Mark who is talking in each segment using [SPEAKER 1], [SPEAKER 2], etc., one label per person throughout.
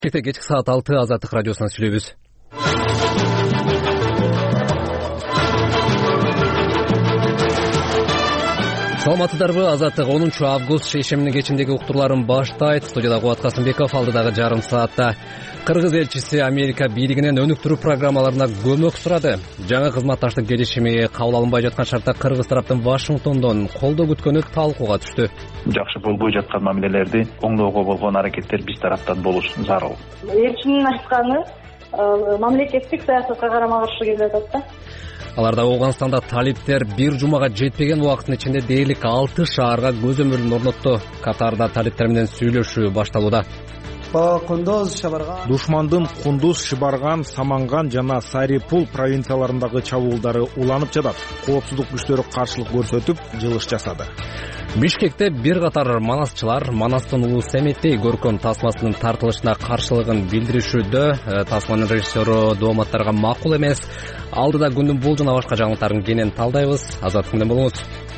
[SPEAKER 1] Кечки саат 6 Азаттык радиосунан сүйлөйбүз. Саламатсыздарбы? Азаттык 10 август шейшембинин кечиндеги уктурларын баштайт. Студияда Кубат Касымбеков, алдыдагы жарым саатта Кыргыз элчиси Америка бийлигинен өнүктүрүү программаларына көмөк сурады. Жаңы кызматташтык келишими кабыл алынбай жаткан шартта Кыргыз тараптын Вашингтондон колдоо күткөнү талкууга түштү.
[SPEAKER 2] Жакшы болбой жаткан мамилелерди оңдоого болгон аракеттер биз тараптан болуш зарыл.
[SPEAKER 3] Элчинин айтканы мамлекеттик саясатка карама каршы келип атат да.
[SPEAKER 1] Аларда Ооганстанда талиптер бир жумага жетпеген убакыттын ичинде дээрлик 6 шаарга көзөмөлүн орнотту. Катарда талиптер менен сүйлөшүү башталууда.
[SPEAKER 4] Душмандын Кундуз, Шибарган, Саманган жана Сарипул провинцияларындагы чабуулдары уланып жатат. Коопсуздук күчтөрү каршылык көрсөтүп, жылыш жасады.
[SPEAKER 1] Бишкекте бир катар манасчылар Манастын улус эметей көркөм тасмасынын тартылышына каршылыгын билдиришүүдө. Тасманын режиссеру дооматтарга макул эмес. Алдыда күндүн бул жана башка жаңылыктарын кенен талдайбыз. Азаттык менен болуңуз.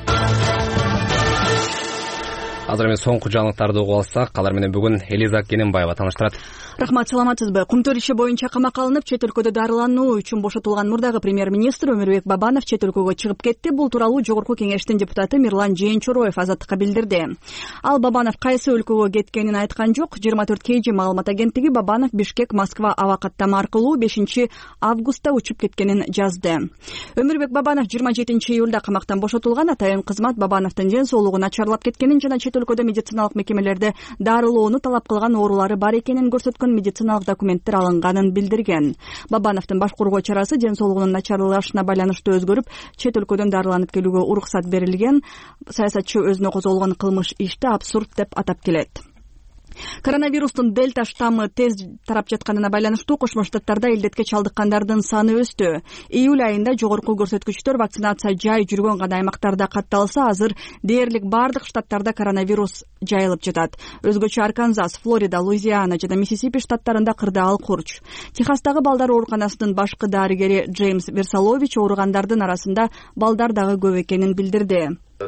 [SPEAKER 1] Азыр эми соңку жаңылыктарды угуп алсак, алар менен бүгүн Элиза Кененбаева тааныштырат.
[SPEAKER 5] Рахмат, саламатсызбы? Кумтөр иши боюнча камакка алынып, чет өлкөдө дарылануу үчүн бошотулган мурдагы премьер-министр Өмүрбек Бабанов чет өлкөгө чыгып кетти. Бул тууралуу Жогорку кеңештин депутаты Мирлан Жээнчороев Азаттыкка билдирди. Ал Бабанов кайсы өлкөгө кеткенин айткан жок. 24 KG маалымат агенттиги Бабанов Бишкек-Москва аба каттама аркылуу 5 августта учуп кеткенин жазды. Өмүрбек Бабанов 27 июлда камактан бошотулган. Атайын кызмат Бабановдун ден соолугу начарлап кеткенин жана чет өлкөдө медициналык мекемелерде дарылоону талап кылган оорулары бар экенин көрсөткөн медициналык документтер алынганын билдирген. Бабановдун башкаруу чарасы ден соолугунун начарлашына байланыштуу өзгөрүп, чет өлкөдөн дарыланып келүүгө уруксат берилген. Саясатчы өзүнө козголгон кылмыш ишти абсурд деп атап келет. Коронавирустун дельта штаммы тез тарап жатканына байланыштуу Кошмо Штаттарда илдетке чалдыккандардын саны өстү. Июль айында жогорку көрсөткүчтөр вакцинация жай жүргөн гана аймактарда катталса, азыр дээрлик бардык штаттарда коронавирус жайылып жатат. Өзгөчө Арканзас, Флорида, Луизиана жана Миссисипи штаттарында кырдаал курч. Техастагы балдар ооруканасынын башкы дарыгери Джеймс Версалович ооругандардын арасында балдар дагы көп экенин билдирди.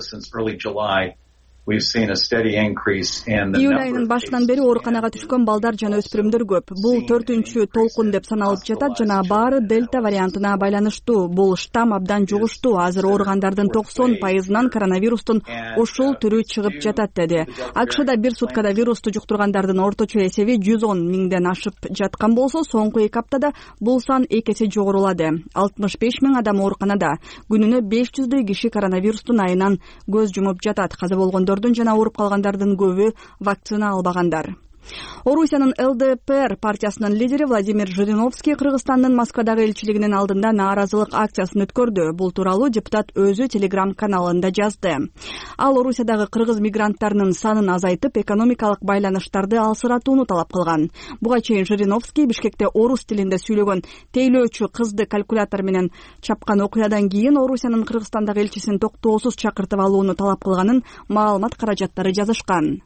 [SPEAKER 5] Июль айынын башынан бери ооруканага түшкөн балдар жана өспүрүмдөр көп. Бул 4-чү толкун деп саналып жатат жана баары дельта вариантына байланыштуу. Бул штамм абдан жугуштуу. Азыр ооругандардын 90%-нан коронавирустун ушул түрү чыгып жатат, деди. АКШда бир суткада вирусту жуктургандардын орточо эсеби 110 миңден ашып жаткан болсо, соңку 2 аптада бул сан 2 эсе жогорулады. 65 миң адам ооруканада. Күнүнө 500 киши коронавирустун айынан көз жумуп жатат. Каза болгондор жана ооруп калгандардын көбү вакцина албагандар. Орусиянын ЛДПР партиясынын лидери Владимир Жириновский Кыргызстандын Москвадагы элчилигинин алдында нааразылык акциясын өткөрдү. Бул тууралуу депутат өзү телеграм-каналында жазды. Ал Орусиядагы кыргыз мигранттарынын санын азайтып, экономикалык байланыштарды алсыратууну талап кылган. Буга чейин Жириновский Бишкекте орус тилинде сүйлөгөн тейлөөчү кызды калькулятор менен чапкан окуядан кийин Орусиянын Кыргызстандагы элчисин токтоосуз чакыртып алууну талап кылганын маалымат каражаттары жазышкан.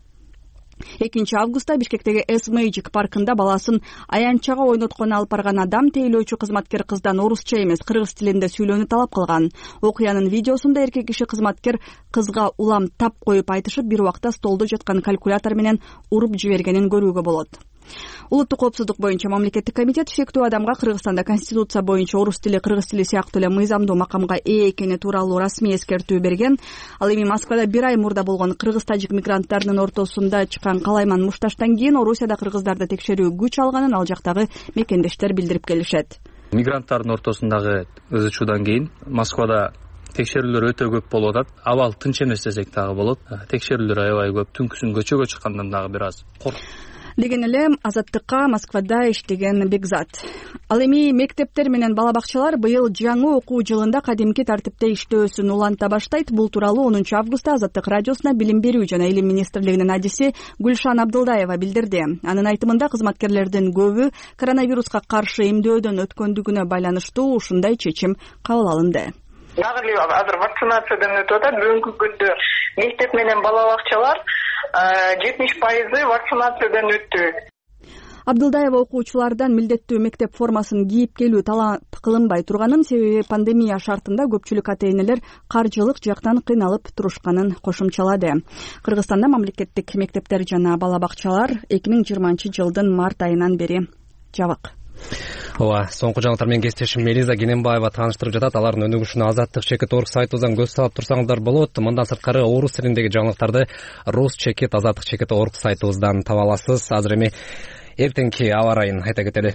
[SPEAKER 5] 2 августта Бишкектеги S-Magic паркында баласын аянчага ойноткон алып барган адам тейлөөчү кызматкер кыздан орусча эмес, кыргыз тилинде сүйлөөнү талап кылган. Окуянын видеосунда эркек киши кызматкер кызга улам тап коюп айтышып, бир убакта столдо жаткан калькулятор менен уруп жибергенин көрүүгө болот. Улуттук коопсуздук боюнча мамлекеттик комитет шектүү адамга Кыргызстанда конституция боюнча орус тили, кыргыз тили сыяктуу эле мыйзамдуу макамга ээ экени тууралуу расмий эскертүү берген. Ал эми Москвада 1 ай мурда болгон кыргыз-тажик мигранттарынын ортосунда чыккан калайман мушташтан кийин Орусияда кыргыздарды текшерүү күч алганын ал жактагы мекендештер билдирип келишет.
[SPEAKER 6] Мигранттардын ортосундагы ызы чуудан кийин Москвада текшерүүлөр өтө көп болуп атат. Абал тынч эмес десек дагы болот. Текшерүүлөр аябай көп. Түнкүсүн көчөгө чыккандан дагы бир аз
[SPEAKER 5] деген эле Азаттыкка Москвада иштеген Бекзат. Ал эми мектептер менен бала бакчалар быйыл жаңы окуу жылында кадимки тартипте иштөөсүн уланта баштайт. Бул тууралуу 10 августта Азаттык радиосуна билим берүү жана илим министрлигинин адиси Гүлшан Абдылдаева билдирди. Анын айтымында кызматкерлердин көбү коронавируска каршы эмдөөдөн өткөндүгүнө байланыштуу ушундай чечим кабыл алынды.
[SPEAKER 3] Дагы эле азыр вакцинациядан өтүп атат. Бүгүнкү күндө мектеп менен бала бакчалар 70% вакцинациядан өттү.
[SPEAKER 5] Абдылдаева окуучулардан милдеттүү мектеп формасын кийип келүү талап кылынбай турганын, себеби пандемия шартында көпчүлүк ата-энелер каржылык жактан кыйналып турушканын кошумчалады. Кыргызстанда мамлекеттик мектептер жана бала бакчалар 2020-жылдын март айынан бери жабык.
[SPEAKER 1] Ооба, соңку жаңылыктар менен кесиптешим Мелиза Кененбаева тааныштырып жатат. Алардын өнүгүшүнө Азаттык-Чекит.org сайтыбыздан көз салып турсаңыздар болот. Мындан сырткары орус тилиндеги жаңылыктарды Рус-Чекит Азаттык-Чекит.org сайтыбыздан таба аласыз. Азыр эми эртеңки аба ырайын айта кетели.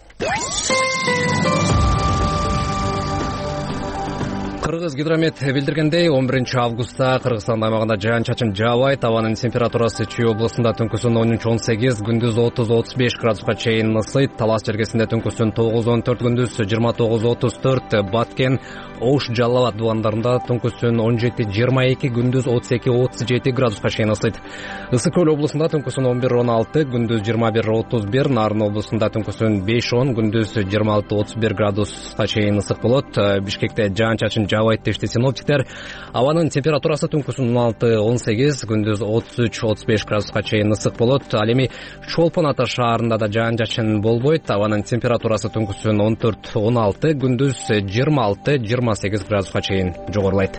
[SPEAKER 1] Кыргыз гидромет билдиргендей, 11-августта Кыргызстан аймагында жаан-чачын жаабайт. Абанын температурасы Чүй облусунда түнкүсүн 13-18, күндүз 30-35 градуска чейин ысыйт. Талас жергесинде түнкүсүн 9-14, күндүз 29-34, Баткен, Ош, Жалал абад дубандарында түнкүсүн 17-22, күндүз 32-37 градуска чейин ысыйт. Ысык көл облусунда түнкүсүн 11-16, күндүз 21-31, Нарын облусунда түнкүсүн 5-10, күндүз 26-31 градуска чейин ысык болот. Бишкекте жаан-чачын жаабайт дешти синоптиктер. Абанын температурасы түнкүсүн 16-18, күндүз 33-35 градуска чейин ысык болот. Ал эми Чолпон Ата шаарында да жаан-чачын болбойт. Абанын температурасы түнкүсүн 14-16, күндүз 26-28 градуска чейин жогорулайт.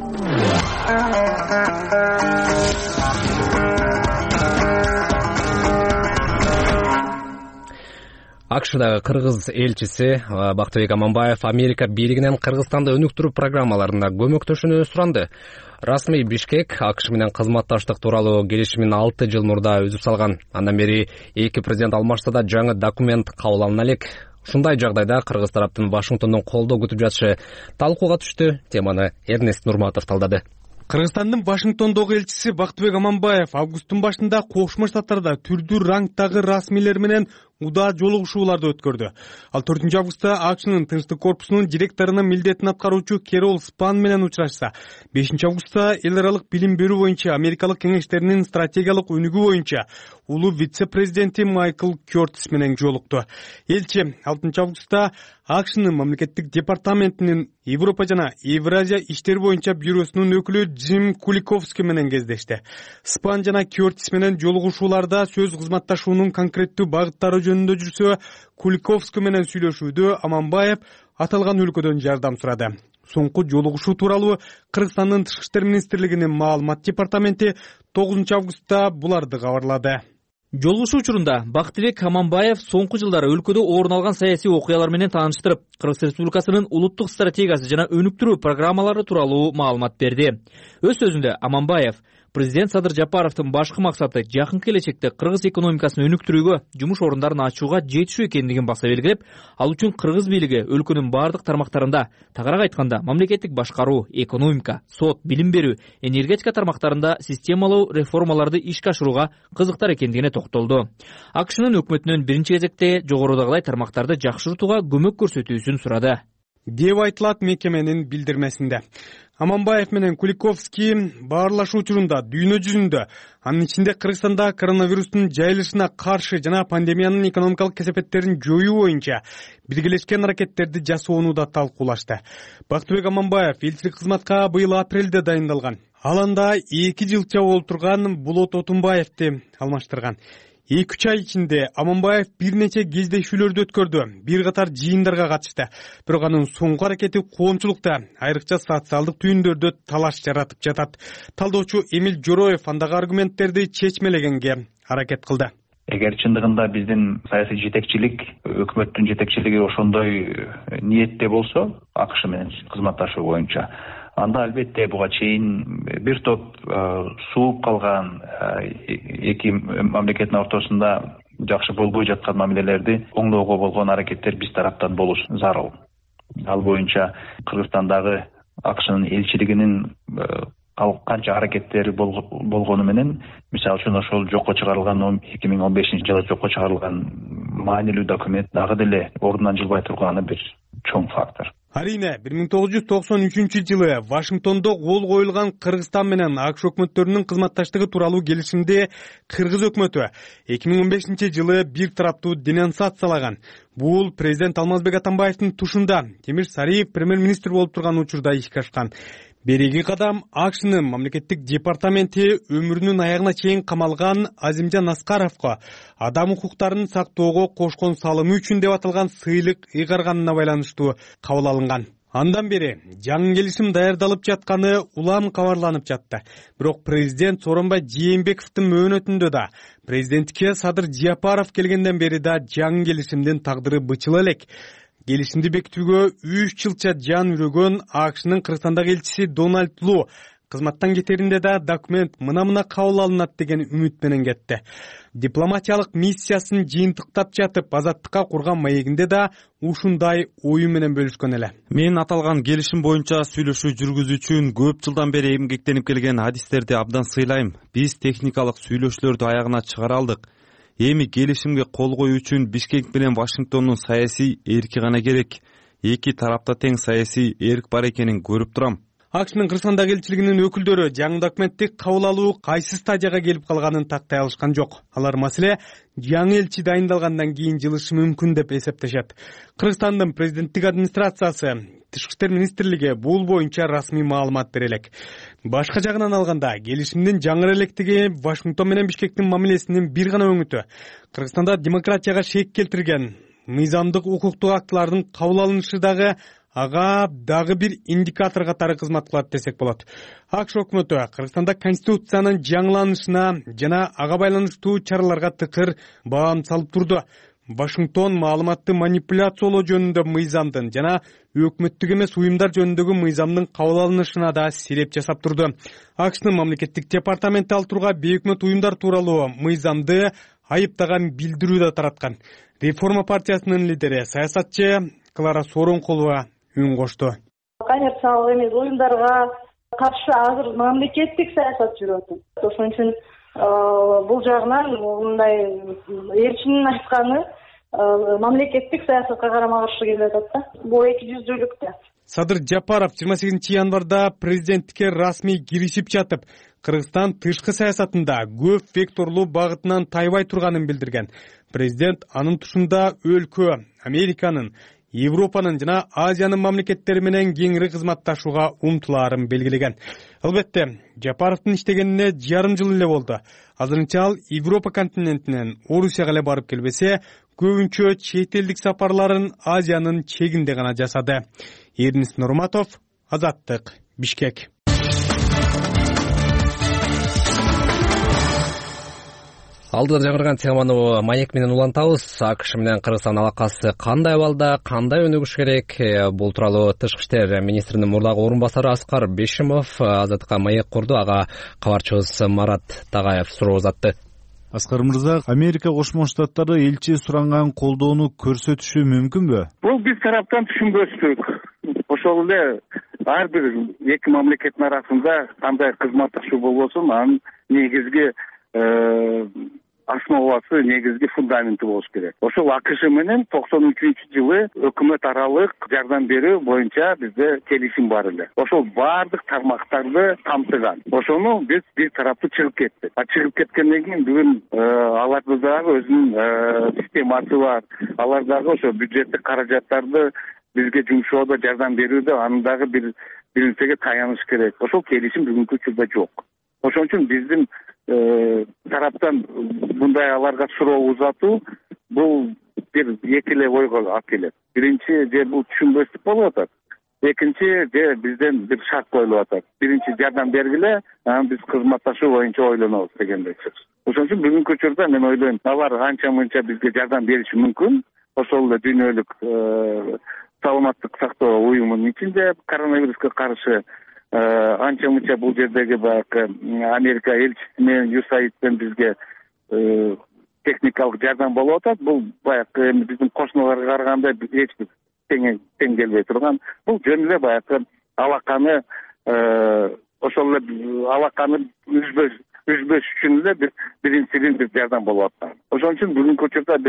[SPEAKER 1] АКШдагы кыргыз элчиси Бактыбек Аманбаев Америка бийлигинен Кыргызстанды өнүктүрүү программаларына көмөктөшүүнү суранды. Расмий Бишкек АКШ менен кызматташтык тууралуу келишимин 6 жыл мурда үзүп салган. Андан бери эки президент алмашса да жаңы документ кабыл алына элек. Ушундай жагдайда кыргыз тараптын Вашингтондон колдоо күтүп жатышы талкууга түштү. Теманы Эрнест Нурматов талдады.
[SPEAKER 7] Кыргызстандын Вашингтондогу элчиси Бактыбек Аманбаев августтун башында Кошмо Штаттарда түрдүү рангдагы расмийлер менен удаа жолугушууларды өткөрдү. Ал 4-августта АКШнын Тынчтык корпусунун директорунун милдетин аткаруучу Керол Спан менен учрашса, 5-августта эл аралык билим берүү боюнча Америкалык кеңештеринин стратегиялык өнүгүү боюнча улуу вице-президенти Майкл Кёртис менен жолукту. Элчи 6-августта АКШнын мамлекеттик департаментинин Европа жана Евразия иштери боюнча бюросунун өкүлү Джим Куликовский менен кездешти. Спан жана Кёртис менен жолугушууларда сөз кызматташуунун конкреттүү багыттары жөнүндө жүрсө, Куликовский менен сүйлөшүүдө Аманбаев аталган өлкөдөн жардам сурады. Соңку жолугушуу тууралуу Кыргызстандын Тышкы иштер министрлигинин маалымат департаменти 9-августта буларды кабарлады.
[SPEAKER 8] Жолугушуу учурунда Бактыбек Аманбаев соңку жылдары өлкөдө орун алган саясий окуялар менен тааныштырып, Кыргыз Республикасынын улуттук стратегиясы жана өнүктүрүү программалары тууралуу маалымат берди. Өз сөзүндө Аманбаев президент Садыр Жапаровдун башкы максаты жакын келечекте кыргыз экономикасын өнүктүрүүгө, жумуш орундарын ачууга жетишүү экендигин баса белгилеп, ал үчүн кыргыз бийлиги өлкөнүн бардык тармактарында, тагыраак айтканда мамлекеттик башкаруу, экономика, сот, билим берүү, энергетика тармактарында системалуу реформаларды ишке ашырууга кызыктар экендигине токтолду. АКШнын өкмөтүнөн биринчи кезекте жогорудагылай тармактарды жакшыртууга көмөк көрсөтүүсүн сурады,
[SPEAKER 7] деп айтылат мекеменин билдирмесинде. Аманбаев менен Куликовский баарлашуу учурунда дүйнө жүзүндө, анын ичинде Кыргызстанда коронавирустун жайылышына каршы жана пандемиянын экономикалык кесепеттерин жоюу боюнча биргелешкен аракеттерди жасоону да талкуулашты. Бактыбек Аманбаев элчилик кызматка быйыл апрелде дайындалган. Ал анда 2 жылча болуп турган Болот Отунбаевди алмаштырган. 2-3 ай ичинде Аманбаев бир нече кездешүүлөрдү өткөрдү, бир катар жыйындарга катышты. Бирок анын соңку аракети коомчулукта, айрыкча социалдык түйүндөрдө талаш жаратып жатат. Талдоочу Эмил Жороев андагы аргументтерди чечмелегенге аракет кылды.
[SPEAKER 2] Эгер чындыгында биздин саясий жетекчилик, өкмөттүн жетекчилиги ошондой ниетте болсо, АКШ менен кызматташуу боюнча, анда албетте буга чейин бир топ сууп калган эки мамлекеттин ортосунда жакшы болбой жаткан мамилелерди оңдоого болгон аракеттер биз тараптан болуш зарыл. Ал боюнча Кыргызстандагы АКШнын элчилигинин канча аракеттери болгону менен, мисалы үчүн ошол жокко чыгарылган 2015-жылы жокко чыгарылган маанилүү документ дагы деле ордунан жылбай турганы бир чоң фактор.
[SPEAKER 7] Арине 1993-жылы Вашингтондо кол коюлган Кыргызстан менен АКШ өкмөттөрүнүн кызматташтыгы тууралуу келишимде Кыргыз өкмөтү 2015-жылы бир тараптуу денонсациялаган. Бул президент Алмазбек Атамбаевдин тушунда Темир Сариев премьер-министр болуп турган учурда ишке ашкан. Береги кадам АКШнын мамлекеттик департаменти өмүрүнүн аягына чейин камалган Азимжан Аскаровго адам укуктарын сактоого кошкон салымы үчүн деп аталган сыйлык ыйгарганына байланыштуу кабыл алынган. Андан бери жаңы келишим даярдалып жатканы улам кабарланып жатты. Бирок президент Сооронбай Жээнбековдун мөөнөтүндө да, президентке Садыр Жапаров келгенден бери да жаңы келишимдин тагдыры бычыла элек. Келишимди бекитүүгө 3 жылча жан үрөгөн АКШнын Кыргызстандагы элчиси Дональд Лу кызматтан кетеринде да документ мына кабыл алынат деген үмүт менен кетти. Дипломатиялык миссиясын жыйынтыктап жатып, азаттыкка курган маегинде да ушундай ою менен бөлүшкөн эле.
[SPEAKER 9] Мен аталган келишим боюнча сүйлөшүү жүргүзүү үчүн көп жылдан бери эмгектенип келген адистерди абдан сыйлайм. Биз техникалык сүйлөшүүлөрдү аягына чыгара алдык. Эми келишимге кол коюу үчүн Бишкек менен Вашингтондун саясий эрки гана керек. Эки тарапта тең саясий эрк бар экенин көрүп турам.
[SPEAKER 7] АКШнын Кыргызстандагы элчилигинин өкүлдөрү жаңы документти кабыл алуу кайсы стадияга келип калганын тактай алышкан жок. Алар маселе жаңы элчи дайындалгандан кийин жылышы мүмкүн деп эсептешет. Кыргызстандын президенттик администрациясы, Тышкы иштер министрлиги бул боюнча расмий маалымат бере элек. Башка жагынан алганда, келишимдин жаңы электиги Вашингтон менен Бишкектин мамилесинин бир гана өңүтү. Кыргызстанда демократияга шек келтирген мыйзамдык укуктук актылардын кабыл алынышы дагы ага дагы бир индикатор катары кызмат кылат десек болот. АКШ өкмөтү Кыргызстанда конституциянын жаңыланышына жана ага байланыштуу чараларга тыкыр баам салып турду. Вашингтон маалыматты манипуляциялоо жөнүндө мыйзамдын жана өкмөттүк эмес уюмдар жөнүндөгү мыйзамдын кабыл алынышына да силеп жасап турду. АКШнын мамлекеттик департаменти ал турга бейөкмөт уюмдар тууралуу мыйзамды айыптаган билдирүү да тараткан. Реформа партиясынын лидери саясатчы Клара Сооронкулова үн кошту.
[SPEAKER 3] Коммерциялык эмес уюмдарга каршы азыр мамлекеттик саясат жүрүп атат. Ошон үчүн бул жагынан мындай элчинин айтканы мамлекеттик саясатка карама каршы келип атат да. Бул экижүздүүлүк да. Садыр
[SPEAKER 7] Жапаров 28 январда президенттикке расмий киришип жатып, Кыргызстан тышкы саясатында көп векторлуу багытынан тайбай турганын билдирген. Президент анын тушунда өлкө, Американын, Европанын жана Азиянын мамлекеттери менен кеңири кызматташууга умтулаарын белгилеген. Албетте, Жапаровдун иштегенине жарым жыл эле болду. Азырынча ал Европа континентинен Орусияга эле барып келбесе, көбүнчө чет элдик сапарларын Азиянын чегинде гана жасады. Эрнис Нурматов, Азаттык, Бишкек.
[SPEAKER 1] Алдыда жаңырган теманы маек менен улантабыз. АКШ менен Кыргызстан алакасы кандай абалда, кандай өнүгүш керек? Бул тууралуу Тышкы иштер министринин мурдагы орун басары Аскар Бешимов Азаттыкка маек курду. Ага кабарчыбыз Марат Тагаев суроо узатты.
[SPEAKER 10] Аскар мырза, Америка Кошмо Штаттары элчи суранган колдоону көрсөтүшү мүмкүнбү?
[SPEAKER 11] Бул биз тараптан түшүнбөстүк. Ошол эле ар бир эки мамлекеттин арасында кандай кызматташуу болбосун, анын негизги основасы, негизги фундаменти болуш керек. Ошол АКШ менен 93-жылы өкмөт аралык жардам берүү боюнча бизде келишим бар эле. Ошол баардык тармактарды камтыган. Ошону биз бир тараптуу чыгып кеттик. Чыгып кеткенден кийин бүгүн алардын дагы өзүнүн системасы бар. Алар дагы ошо бюджеттик каражаттарды бизге жумшоодо, жардам берүүдө анын дагы бир нерсеге таяныш керек. Ошол келишим бүгүнкү учурда жок. Ошон үчүн биздин тараптан мындай аларга суроо узатуу бул бир эки эле ойго алып келет. Биринчи, же бул түшүнбөстүк болуп атат. Экинчи, же бизден бир шарт коюлуп атат. Биринчи жардам бергиле, анан биз кызматташуу боюнча ойлонобуз дегендей сөз. Ошон үчүн бүгүнкү учурда мен ойлойм, алар анча-мынча бизге жардам бериши мүмкүн. Ошол эле дүйнөлүк саламаттык сактоо уюмунун ичинде коронавируска каршы анча-мынча бул жердеги баягы Америка элчиси менен USAID бизге техникалык жардам болуп атат. Бул баягы биздин кошуналарга караганда эч бир тең келбей турган. Бул жөн эле баягы алаканы ошол эле алаканы үзбөш үчүн эле биринчиден бир жардам болуп атат. Ошон үчүн бүгүнкү учурда бир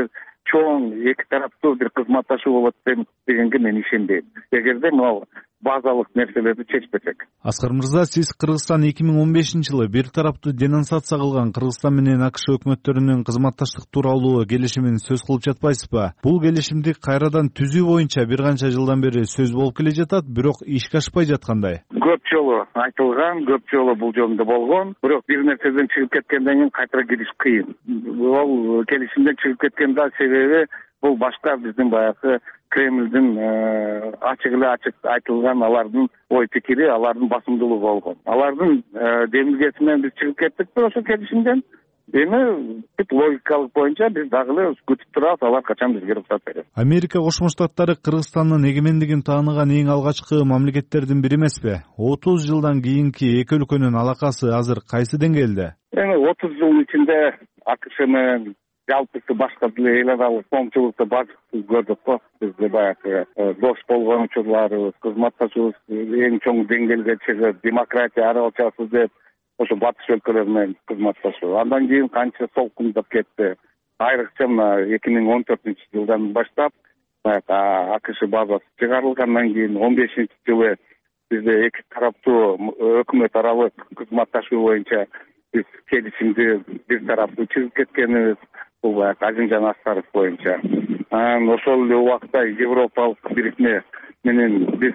[SPEAKER 11] чоң эки тараптуу бир кызматташуу болот дегенге мен ишенбейм, эгерде могу базалык нерселерди чечпесек.
[SPEAKER 10] Аскар мырза, сиз Кыргызстан 2015-жылы бир тараптуу денонсация кылган Кыргызстан менен АКШ өкмөттөрүнүн кызматташтык тууралуу келишимин сөз кылып жатпайсызбы? Бул келишимди кайрадан түзүү боюнча бир канча жылдан бери сөз болуп келе жатат, бирок ишке ашпай жаткандай.
[SPEAKER 11] Көп жолу айтылган, көп жолу бул жөнүндө болгон, бирок бир нерседен чыгып кеткенден кийин кайтара кириш кыйын. Бул келишимден чыгып кеткен да себеби бул башка биздин баягы Кремлдин ачык эле ачык айтылган алардын ой пикири, алардын басымдуулугу болгон. Алардын демилгеси менен биз чыгып кеттикпи ошол келишимден? Эми логикалык боюнча биз дагы эле күтүп турабыз, алар качан бизге уруксат берет.
[SPEAKER 10] Америка Кошмо Штаттары Кыргызстандын эгемендигин тааныган эң алгачкы мамлекеттердин бири эмеспи? 30 жылдан кийинки эки өлкөнүн алакасы азыр кайсы деңгээлде?
[SPEAKER 11] Эми 30 жылдын ичинде АКШ менен жалпысы башка деле эл аралык коомчулукта бардык көрдүк го. Бизде баягы дос болгон учурларыбыз, кызматташуубуз эң чоң деңгээлге чыгып, демократия аралашабыз деп ошо батыш өлкөлөр менен кызматташуу. Андан кийин канча солкундап кетти. Айрыкча мына 2014-жылдан баштап АКШ базасы чыгарылгандан кийин 15-жылы бизде эки тараптуу өкмөт аралык кызматташуу боюнча биз келишимди бир тараптуу чыгып кеткенибиз. Бул баягы Азимжан Аскаров боюнча. Ошол эле убакта Европалык бирикме менен биз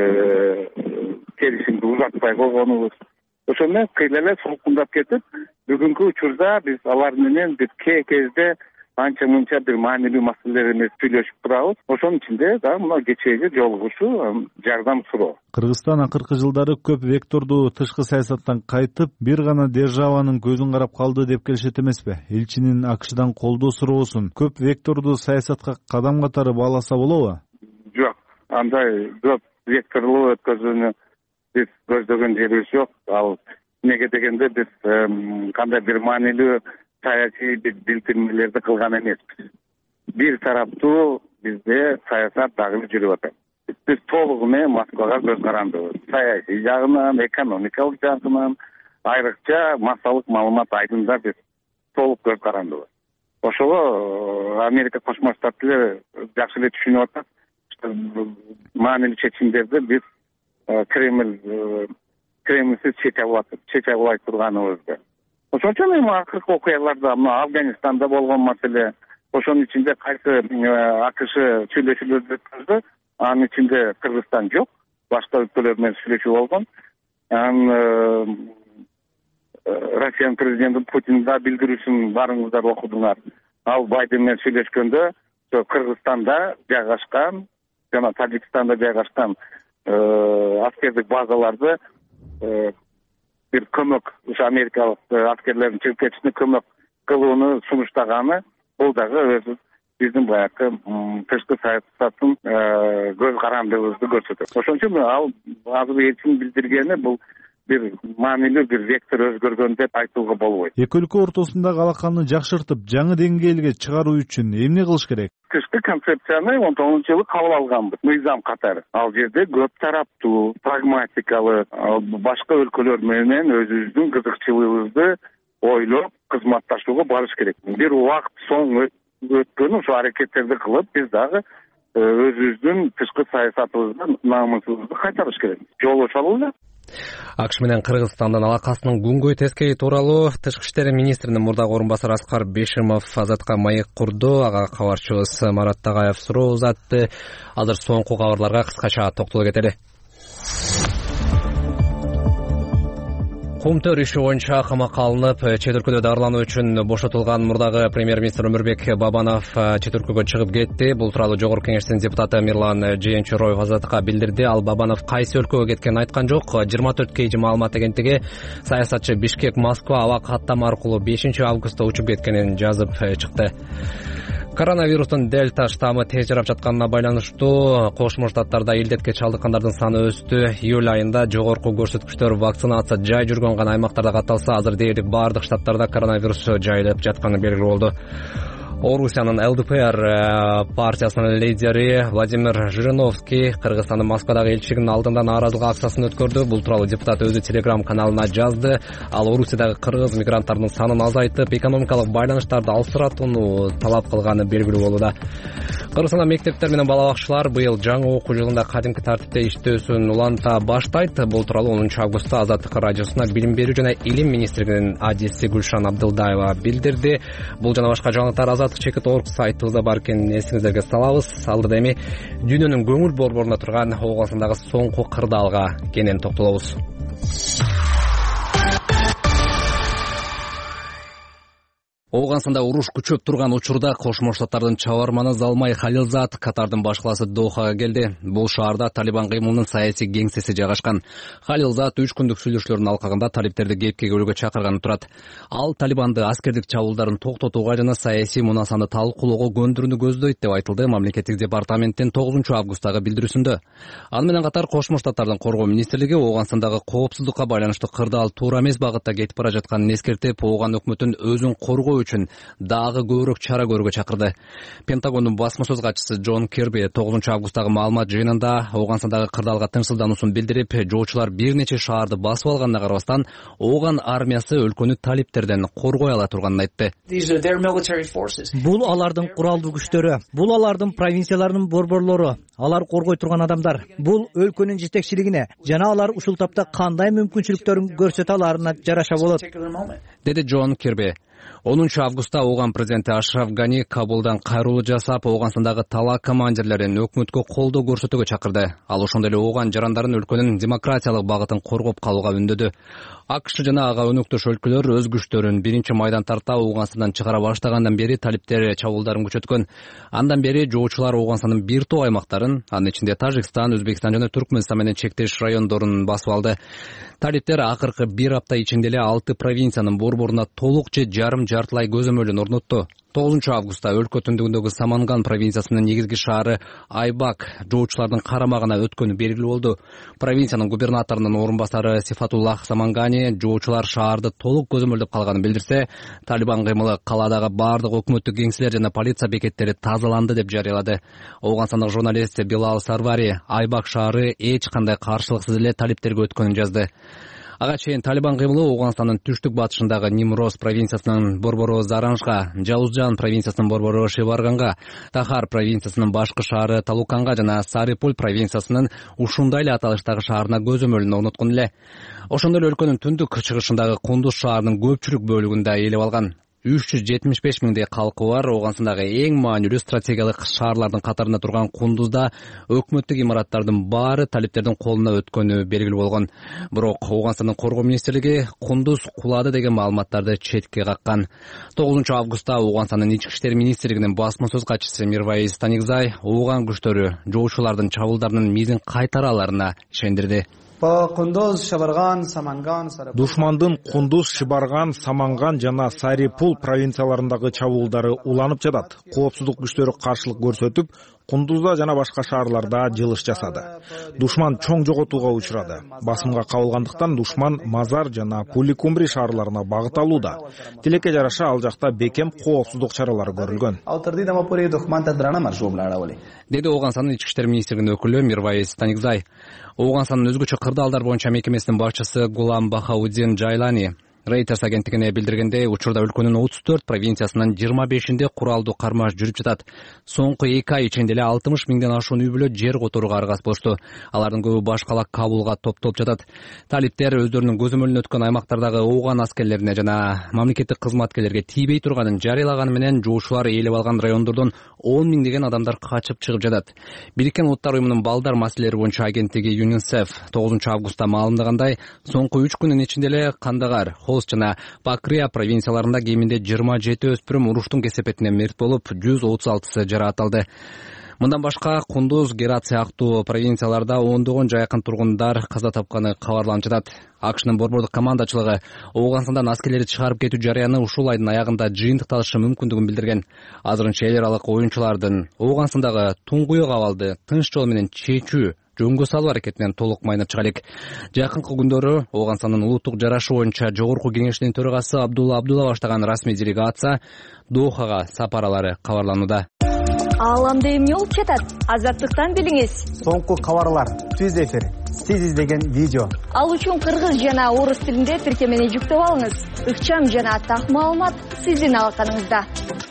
[SPEAKER 11] келишимди узатпай койгонубуз. Ошол менен кыйла эле солкундап кетип, бүгүнкү учурда биз алар менен бир кезде анча мынча бир маанилүү маселелер эмес сүйлөшүп турабыз. Ошонун ичинде да мына кечээги жолугушуу, жардам суроо.
[SPEAKER 10] Кыргызстан акыркы жылдары көп вектордуу тышкы саясаттан кайтып, бир гана державанын көзүн карап калды деп келишет эмеспи? Элчинин АКШдан колдоо суроосун көп вектордуу саясатка кадам катары бааласа болобу?
[SPEAKER 11] Жок, андай көп векторлуу өткөзүүнү биз көздөгөн жерибиз жок. Ал эмнеге дегенде биз кандай бир маанилүү саясий билдирмелерди кылган эмеспиз. Бир тараптуу бизде саясат дагы жүрүп атат. Биз толугу менен Москвага көз карандыбыз. Саясий жагынан, экономикалык жагынан, айрыкча массалык маалымат айдында биз толук көз карандыбыз. Ошого Америка Кошмо Штаттары жакшы эле түшүнүп атат. Маанилүү чечимдерди биз Кремлсиз чече албай турганыбызды. Ошон үчүн эми акыркы окуяларда мына Афганистанда болгон маселе, ошонун ичинде кайсы АКШ сүйлөшүүлөрдү өткөздү, анын ичинде Кыргызстан жок, башка өлкөлөр менен сүйлөшүү болгон. Россиянын президенти Путин да билдирүүсүн барыңыздар окудуңар. Ал Байден менен сүйлөшкөндө Кыргызстанда жайгашкан жана Тажикстанда жайгашкан аскердик базаларды бир көмөк, ошо америкалык аскерлердин чыгып кетишине көмөк кылууну сунуштаганы, бул дагы өзү биздин баягы тышкы саясаттын көз карандыбызды көрсөтөт. Ошон үчүн ал азыр элчинин билдиргени бул бир маанилүү бир вектор өзгөргөн деп айтууга болбойт.
[SPEAKER 10] Эки өлкө ортосундагы алаканы жакшыртып, жаңы деңгээлге чыгаруу үчүн эмне кылыш керек?
[SPEAKER 11] Тышкы концепцияны 19-жылы кабыл алганбыз, мыйзам катары. Ал жерде көп тараптуу, прагматикалык, башка өлкөлөр менен өзүбүздүн кызыкчылыгыбызды ойлоп, кызматташууга барыш керек. Бир убакыт соң өткөн ошо аракеттерди кылып, биз дагы өзүбүздүн тышкы саясатыбызды, намысыбызды кайтарыш керек. Жолугушалы эле.
[SPEAKER 1] АКШ менен Кыргызстандын алакасынын күнгөй тескейи тууралуу Тышкы иштер министринин мурдагы орун басары Аскар Бешимов Азатка маек курду. Ага кабарчыбыз Марат Тагаев суроо узатты. Азыр соңку кабарларга кыскача токтоло кетели. Кумтөр иши боюнча камакка алынып, чет өлкөдө дарылануу үчүн бошотулган мурдагы премьер-министр Өмүрбек Бабанов чет өлкөгө чыгып кетти. Бул тууралуу Жогорку Кеңештин депутаты Мирлан Жээнчуроев Азатка билдирди. Ал Бабанов кайсы өлкөгө кеткенин айткан жок. 24 KG маалымат агенттиги саясатчы Бишкек-Москва аба каттама аркылуу 5 августта учуп кеткенин жазып чыкты. Коронавирустун дельта штаммы тез жарап жатканына байланыштуу Кошмо Штаттарда илдетке чалдыккандардын саны өстү. Июль айында жогорку көрсөткүчтөр вакцинация жай жүргөн гана аймактарда катталса, азыр дээрлик баардык штаттарда коронавирус жайылып жатканы белгилүү болду. Орусиянын ЛДПР партиясынын лидери Владимир Жириновский Кыргызстандын Москвадагы элчилигинин алдында нааразылык акциясын өткөрдү. Бул тууралуу депутат өзү Telegram каналына жазды. Ал Орусиядагы кыргыз мигранттардын санын азайтып, экономикалык байланыштарды алсыратууну талап кылганы белгилүү болууда. Кыргызстанда мектептер менен бала бакчалар быйыл жаңы окуу жылында кадимки тартипте иштөөсүн уланта баштайт. Бул тууралуу 10 августта Азаттык радиосуна Билим берүү жана Илим министрлигинин адиси Гүлшан Абдылдаева билдирди. Бул жана башка жаңылыктар Азаттык.org сайтыбызда бар экенин эсиңиздерге салабыз. Алдыда эми дүйнөнүн көңүл борборуна турган Оогансындагы соңку кырдаалга кенен токтолобуз. Оогансында уруш күчөп турган учурда Кошмо Штаттардын чабарманы Залмай Халилзад Катардын баш калаасы Дохага келди. Бул шаарда Талибан кыймылынын саясий кеңсеси жайгашкан. Халилзад 3 күндүк сүйлөшүүлөрдүн алкагында талиптерди кепке келүүгө чакырганы турат. Ал Талибанды аскердик чабуулдарын токтотууга жана саясий мунасаны талкуулоого көндүрүүнү көздөйт деп айтылды мамлекеттик департаменттин 9 августтагы билдирүүсүндө. Аны менен катар Кошмо Штаттардын коргоо министрлиги Оогансындагы коопсуздукка байланыштуу кырдаал туура эмес багытта кетип бара жатканын эскертип, Ооган өкмөтүн өзүн коргоо үчүн дагы көбүрөөк чара көрүүгө чакырды. Пентагондун басма сөз катчысы Джон Кирби 9 августтагы маалымат жыйынында Оогансындагы кырдаалга тынчсыздануусун билдирип, жоочулар бир нече шаарды басып алганына карабастан, Ооган армиясы өлкөнү талиптерден коргой ала турганын айтты.
[SPEAKER 12] Бул алардын куралдуу күчтөрү, бул алардын провинцияларынын борборлору, алар коргой турган адамдар. Бул өлкөнүн жетекчилигине жана алар ушул тапта кандай мүмкүнчүлүктөрүн көрсөтө аларына жараша болот,
[SPEAKER 1] деди Джон Кирби. 10 августта Ооган президенти Ашраф Гани Кабулдан кайрылуу жасап, Оогансындагы талаа командирлерин өкмөткө колдоо көрсөтүүгө чакырды. Ал ошондой эле Ооган жарандарын өлкөнүн демократиялык багытын коргоп калууга үндөдү. АКШ жана ага өнөктөш өлкөлөр өз күчтөрүн 1-майдан тарта Оогансындан чыгара баштагандан бери талиптер чабуулдарын күчөткөн. Андан бери жоочулар Оогансынын бир топ аймактарын, анын ичинде Тажикстан, Өзбекстан жана Түркмөнстан менен чектеш райондорун басып алды. Талиптер акыркы бир апта ичинде эле 6 провинциянын борборуна толук же жарым жартылай көзөмөлүн орнотту. 9 августта өлкө түндүгүндөгү Саманган провинциясынын негизги шаары Айбак жоочулардын карамагына өткөнү белгилүү болду. Провинциянын губернаторунун орун басары Сифатуллах Самангани жоочулар шаарды толук көзөмөлдөп калганын билдирсе, Талибан кыймылы калаадагы бардык өкмөттүк кеңселер жана полиция бекеттери тазаланды деп жарыялады. Оогансындык журналист Билал Сарвари Айбак шаары эч кандай каршылыксыз эле талиптерге өткөнүн жазды. Ага чейин Талибан кыймылы Оогандын түштүк батышындагы Нимроз провинциясынын борбору Заранжга, Жаузжан провинциясынын борбору Шиварганга, Тахар провинциясынын башкы шаары Талуканга жана Сарипул провинциясынын ушундай эле аталыштагы шаарына көзөмөлүн орноткон эле. Ошондой эле өлкөнүн түндүк чыгышындагы Кундуз шаарынын көпчүлүк бөлүгүндө ээлеп алган. 375 миңдей калкы бар Оогансындагы эң маанилүү стратегиялык шаарлардын катарында турган Кундузда өкмөттүк имараттардын баары талиптердин колуна өткөнү белгилүү болгон. Бирок Оогандын коргоо министрлиги Кундуз кулады деген маалыматтарды четке каккан. 9 августта Оогандын ички иштер министрлигинин басма сөз катчысы Мирвайз Танигзай Ооган күчтөрү жоочулардын чабуулдарынын мизин кайтара аларына ишендирди.
[SPEAKER 4] Душмандын Кундуз, Шибарган, Саманган жана Сарипул провинцияларындагы чабуулдары уланып жатат. Коопсуздук күчтөрү каршылык көрсөтүп, Кундузда жана башка шаарларда жылыш жасады. Душман чоң жоготууга учурады. Басымга кабылгандыктан душман Мазар жана Пуликумбри шаарларына багыт алууда. Тилекке жараша ал жакта бекем коопсуздук чаралары көрүлгөн, деди
[SPEAKER 1] Оогандын ички иштер министрлигинин өкүлү Мирвайз Танигзай. Оогандын өзгөчө кырдаалдар боюнча мекемесинин башчысы Гулам Бахауддин Жайлани Reuters агенттигине билдиргендей, учурда өлкөнүн 34 провинциясынын 25-нде куралдуу кармаш жүрүп жатат. Соңку 2 ай ичинде эле 60 миңден ашуун үй бүлө жер которууга аргасыз болушту. Алардын көбү баш кала Кабулга топтолуп жатат. Талиптер өздөрүнүн көзөмөлүнө өткөн аймактардагы Ооган аскерлерине жана мамлекеттик кызматкерлерге тийбей турганын жарыялаганы менен жоочулар ээлеп алган райондордон 10 миңдеген адамдар качып чыгып жатат. Бириккен Улуттар уюмунун балдар маселелери боюнча агенттиги ЮНИСЕФ 9 августта маалымдагандай, соңку 3 күндүн ичинде эле Кандагар, Хост жана Бакрия провинцияларында кеминде 27 өспүрүм уруштун кесепетинен мерт болуп, 136 жараат алды. Мындан башка Кундуз, Герат сыяктуу провинцияларда ондогон жакын тургундар каза тапканы кабарланып жатат. АКШнын борбордук командачылыгы Оогандын аскерлери чыгарып кетүү жарыяны ушул айдын аягында жыйынтыкталышы мүмкүндүгүн билдирген. Азырынча эл аралык оюнчулардын Оогандагы туңгуюк абалды тынч жол менен чечүү жөнгө салуу аракетинен толук майнап чыга элек. Жакынкы күндөрү Ооганстандын улуттук жарашы боюнча Жогорку кеңешинин төрагасы Абдулла Абдулла баштаган расмий делегация Дохага сапаралары кабарланууда.
[SPEAKER 13] Ааламда эмне болуп жатат? Азаттыктан билиңиз.
[SPEAKER 14] Соңку кабарлар, түз эфир, сиз издеген видео.
[SPEAKER 13] Ал үчүн кыргыз жана орус тилинде тиркемени жүктөп алыңыз. Ыкчам жана так маалымат сиздин алаканыңызда.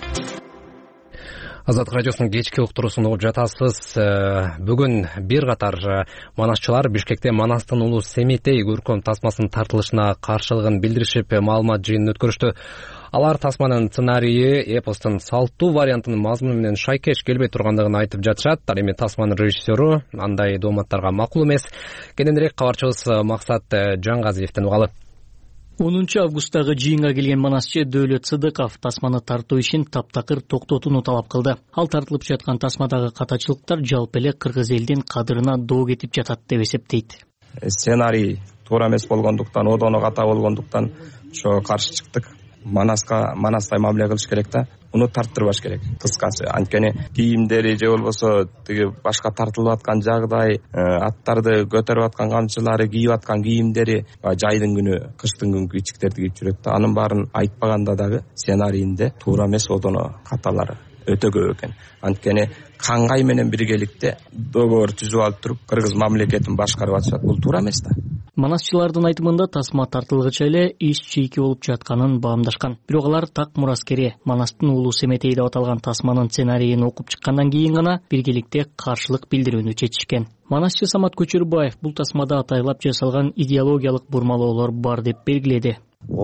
[SPEAKER 1] Азаттык радиосунун кечки уктуруусун угуп жатасыз. Бүгүн бир катар манасчылар Бишкекте Манастын улуу Семетей көркөм тасмасынын тартылышына каршылыгын билдиришип, маалымат жыйынын өткөрүштү. Алар тасманын сценарийи эпостун салттуу вариантынын мазмуну менен шайкеш келбей тургандыгын айтып жатышат. Ал эми тасманын режиссеру андай дооматтарга макул эмес. Кененирээк кабарчыбыз Максат Жангазиевден угалы.
[SPEAKER 15] 10 августтагы жыйынга келген манасчы Дөөлөт Сыдыков тасманы тартуу ишин таптакыр токтотууну талап кылды. Ал тартылып жаткан тасмадагы катачылыктар жалпы эле кыргыз элдин кадырына доо кетип жатат деп эсептейт.
[SPEAKER 16] Сценарий туура эмес болгондуктан, одону ката болгондуктан ошо каршы чыктык. Манастай мамиле кылыш керек да. Уну тарттырбаш керек. Кыскасы, анткени кийимдери же болбосо тиги башка тартылып аткан жагдай, аттарды көтөрүп аткан камчылары, кийип аткан кийимдери жайдын күнү, кыштын күнү кийичиктерди кийип жүрөт да. Анын баарын айтпаганда дагы сценарийинде туура эмес одону каталары өтө көп экен. Анткени каңгай менен биргеликте договор түзүп алып туруп кыргыз мамлекетин башкарып атышат. Бул туура эмес да.
[SPEAKER 15] Манасчылардын айтымында тасма тартылгыча эле иш чийки болуп жатканын баамдашкан. Бирок алар так мураскери Манастын улуу Семетей деп аталган тасманын сценарийин окуп чыккандан кийин гана биргеликте каршылык билдирүүнү чечишкен. Манасчы Самат Көчөрбаев бул тасмада атайлап жасалган идеологиялык бурмалоолор бар деп белгиледи.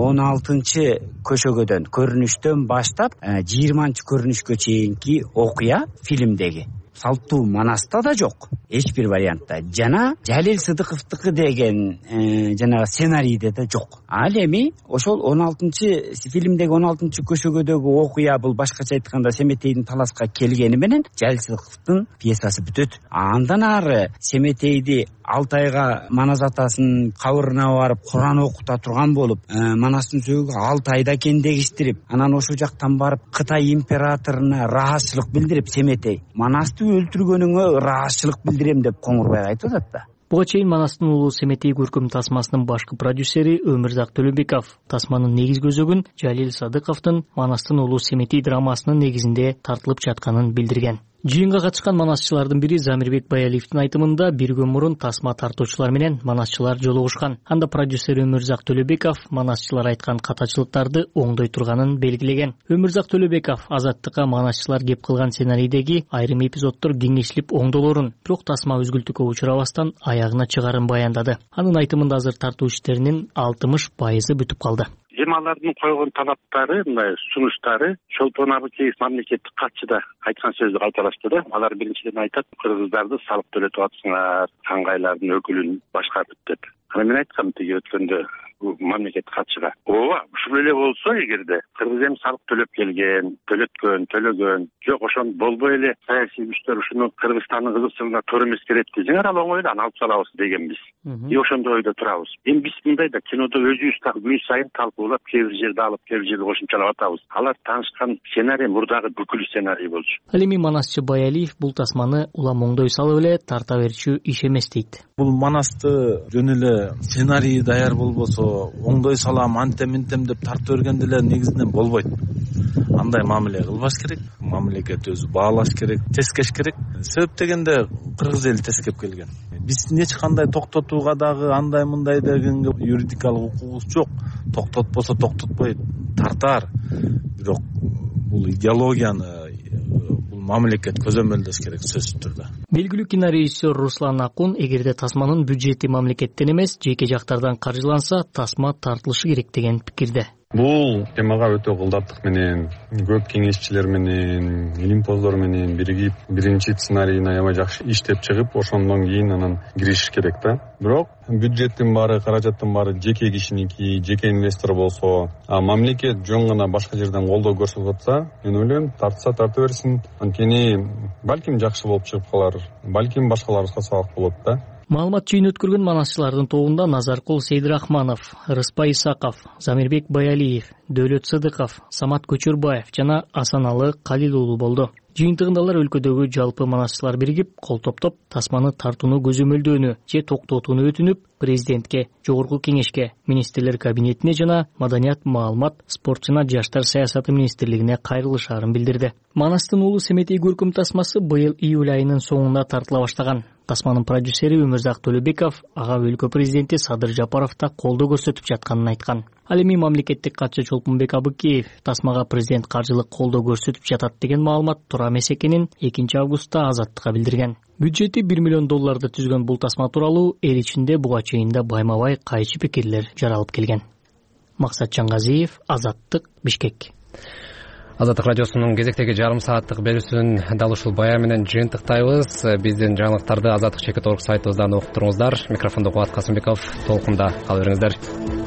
[SPEAKER 17] 16 көшөгөдөн, көрүнүштөн баштап 20 көрүнүшкө чейинки окуя фильмдеги салттуу Манаста да жок, эч бир вариантта. Жана Жалил Сыдыковдуку деген жана сценарийде да жок. Ал эми ошол 16 фильмдеги 16 көшөгөдөгү окуя бул башкача айтканда Семетейдин таласка келгени менен Жалил Сыдыковдун пьесасы бүтөт. Андан ары Семетейди Алтайга Манас атасынын кабырына барып Куран окута турган болуп, Манастын сөөгү Алтайда кендегиштирип, анан ошол жактан барып Кытай императоруна ыраазычылык билдирип Семетей Манасты өлтүргөнүңө ыраазычылык билдирем деп Коңурбайга айтып атат да.
[SPEAKER 15] Буга чейин Манастын улуу Семетей көркөм тасмасынын башкы продюсери Өмүрзак Төлөбеков тасманын негиз көзөгүн Жалил Садыковдун Манастын улуу Семетей драмасынын негизинде тартылып жатканын билдирген. Жыйынга катышкан манасчылардын бири Замирбек Баялиевдин айтымында 1 күн мурун тасма тартуучулар менен манасчылар жолугушкан. Анда продюсер Өмүрзак Төлөбеков манасчылар айткан катачылыктарды оңдой турганын белгилеген. Өмүрзак Төлөбеков Азаттыкка манасчылар кеп кылган сценарийдеги айрым эпизоддор кеңешилип оңдолорун, бирок тасма үзгүлтүккө учурабастан аягына чыгарын баяндады. Анын айтымында азыр тартуу иштеринин 60% бүтүп калды.
[SPEAKER 18] Алардын койгон талаптары, мындай сунуштары Чолпон Абыкеев мамлекеттик катчы да айткан сөздү кайталашты да. Алар биринчиден айтат, кыргыздарды салык төлөтүп атсыңар, каңгайлардын өкүлүн башкартып деп. Ана мен айткам тиги өткөндө мамлекеттик катчыга. Ооба, ушул эле болсо эгерде кыргыз эми салык төлөп келген, төлөгөн, жок ошон болбой эле саясий күчтөр ушуну Кыргызстандын кызыкчылыгына туура эмес керет десеңер, ал оңой эле аны алып салабыз дегенбиз. Ошондой ойдо турабыз. Эми биз мындай да кинодо өзүбүз так күн сайын талкуулап, кээ бир жерде алып, кээ бир жерде кошумчалап атабыз. Алар таанышкан сценарий мурдагы бүкүл сценарий болчу.
[SPEAKER 15] Ал эми манасчы Баялиев бул тасманы улам оңдой салып эле тарта берчү иш эмес дейт.
[SPEAKER 19] Бул Манасты жөн эле сценарий даяр болбосо оңдой салам, антем деп тартып бергенде эле негизинен болбойт. Андай мамиле кылбаш керек, мамлекет өзү баалаш керек, тескеш керек. Себеп дегенде кыргыз эли тескеп келген. Биз эч кандай токтотууга дагы андай мындай дегенге юридикалык укугубуз жок. Токтотпосо токтотпой тартар. Бирок бул идеологияны бул мамлекет көзөмөлдөш керек сөзсүз түрдө.
[SPEAKER 15] Белгилүү кинорежиссер Руслан Акун эгерде тасманын бюджети мамлекеттен эмес, жеке жактардан каржыланса, тасма тартылышы керек деген пикирде.
[SPEAKER 20] Бул темага өтө кылдаттык менен, көп кеңешчилер менен, илимпоздор менен биригип, биринчи сценарийин аябай жакшы иштеп чыгып, ошондон кийин анан киришиш керек да. Бирок бюджеттин баары, каражаттын баары жеке кишиники, жеке инвестор болсо, мамлекет жөн гана башка жерден колдоо көрсөтүп атса, мен ойлойм, тартса тарта берсин. Анткени балким жакшы болуп чыгып калар, балким башкаларыбызга сабак болот да.
[SPEAKER 15] Маалымат жыйын өткөргөн манасчылардын тобунда Назаркул Сейдирахманов, Рыспай Исаков, Замирбек Баялиев, Дөөлөт Сыдыков, Самат Көчөрбаев жана Асаналы Калил уулу болду. Жыйынтыгында алар өлкөдөгү жалпы манасчылар биригип, кол топтоп, тасманы тартууну көзөмөлдөөнү же токтотууну өтүнүп, президентке, жогорку кеңешке, министрлер кабинетине жана Маданият, маалымат, спорт жана жаштар саясаты министрлигине кайрылышаарын билдирди. Манастын улуу семетий көркөм тасмасы быйыл июль айынын соңунда тартыла баштаган. Тасманын продюсери Өмүрзак Төлөбеков ага өлкө президенти Садыр Жапаров да колдоо көрсөтүп жатканын айткан. Ал эми мамлекеттик катчы Чолпонбек Абыкеев тасмага президент каржылык колдоо көрсөтүп жатат деген маалымат туура эмес экенин 2 августта Азаттыкка билдирген. Бюджети $1 миллион түзгөн бул тасма тууралуу эл ичинде буга чейин да байма-бай кайчы пикирлер жаралып келген. Максат Чаңгазиев, Азаттык, Бишкек.
[SPEAKER 1] Азаттык радиосунун кезектеги жарым сааттык берүүсүн дал ушул баян менен жыйынтыктайбыз. Биздин жаңылыктарды Азаттык.org сайтыбыздан угуп туруңуздар. Микрофондо Кубат Касымбеков, толкунда кала бериңиздер.